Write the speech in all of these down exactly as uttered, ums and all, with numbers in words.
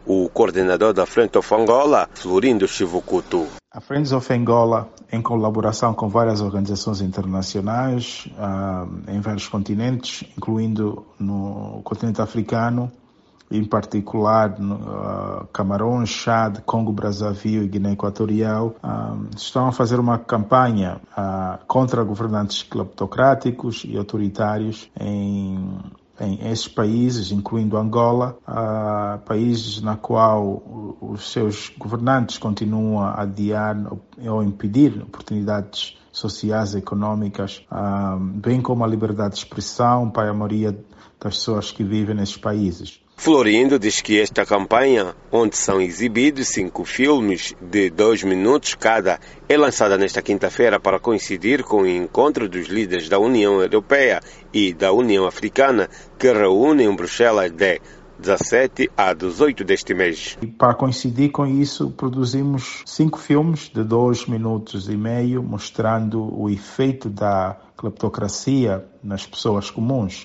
o coordenador da Friends of Angola, Florindo Chivukutu. A Friends of Angola, em colaboração com várias organizações internacionais uh, em vários continentes, incluindo no continente africano, em particular no, uh, Camarões, Chad, Congo, Brazzaville e Guiné Equatorial, uh, estão a fazer uma campanha uh, contra governantes cleptocráticos e autoritários em em esses países, incluindo Angola, uh, países na qual os seus governantes continuam a adiar ou impedir oportunidades sociais e econômicas, uh, bem como a liberdade de expressão para a maioria das pessoas que vivem nesses países. Florindo diz que esta campanha, onde são exibidos cinco filmes de dois minutos cada, é lançada nesta quinta-feira para coincidir com o encontro dos líderes da União Europeia e da União Africana, que reúnem em Bruxelas de dezassete a dezoito deste mês. E para coincidir com isso, produzimos cinco filmes de dois minutos e meio, mostrando o efeito da cleptocracia nas pessoas comuns.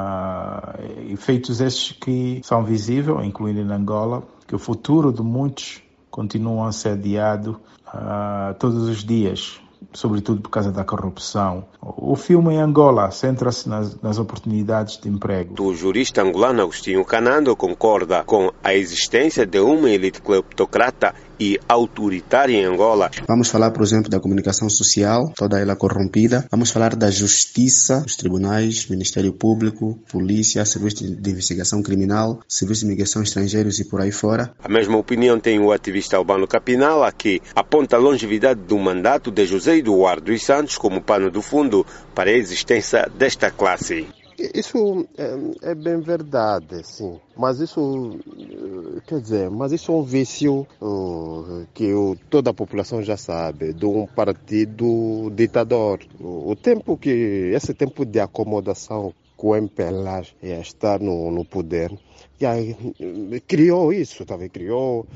Uh, efeitos estes que são visíveis, incluindo em Angola, que o futuro de muitos continua a ser adiado uh, todos os dias, sobretudo por causa da corrupção. O filme em Angola centra-se nas, nas oportunidades de emprego. O jurista angolano Agostinho Canando concorda com a existência de uma elite cleptocrata e autoritária em Angola. Vamos falar, por exemplo, da comunicação social, toda ela corrompida. Vamos falar da justiça, os tribunais, Ministério Público, Polícia, Serviço de Investigação Criminal, Serviço de Imigração Estrangeiros e por aí fora. A mesma opinião tem o ativista Albano Capinala, que aponta a longevidade do mandato de José Eduardo dos Santos como pano do fundo para a existência desta classe. Isso é, é bem verdade, sim. Mas isso, quer dizer, mas isso é um vício uh, que o, toda a população já sabe, de um partido ditador. O, o tempo que, esse tempo de acomodação que o M P L A ia estar no, no poder, e aí, criou isso, tá vendo? Criou,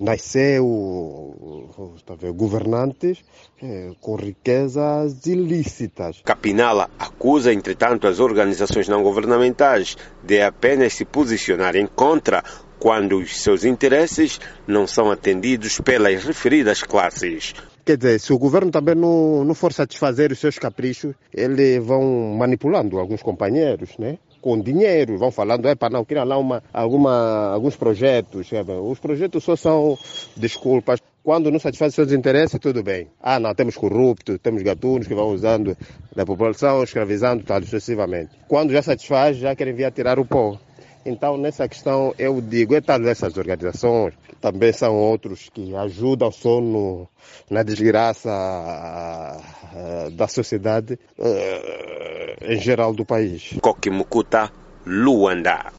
nasceu tá vendo? Governantes eh, com riquezas ilícitas. Capinala acusa, entretanto, as organizações não governamentais de apenas se posicionarem contra quando os seus interesses não são atendidos pelas referidas classes. Quer dizer, se o governo também não, não for satisfazer os seus caprichos, eles vão manipulando alguns companheiros, né? Com dinheiro, vão falando, é para não criar lá uma, alguma, alguns projetos. Sabe? Os projetos só são desculpas. Quando não satisfaz seus interesses, tudo bem. Ah, não, temos corruptos, temos gatunos que vão usando da população, escravizando, tal, sucessivamente. Quando já satisfaz, já querem vir a tirar o pó. Então, nessa questão, eu digo, é tal essas organizações, também são outros que ajudam só no, na desgraça uh, da sociedade uh, em geral do país. Koki Mukuta, Luanda.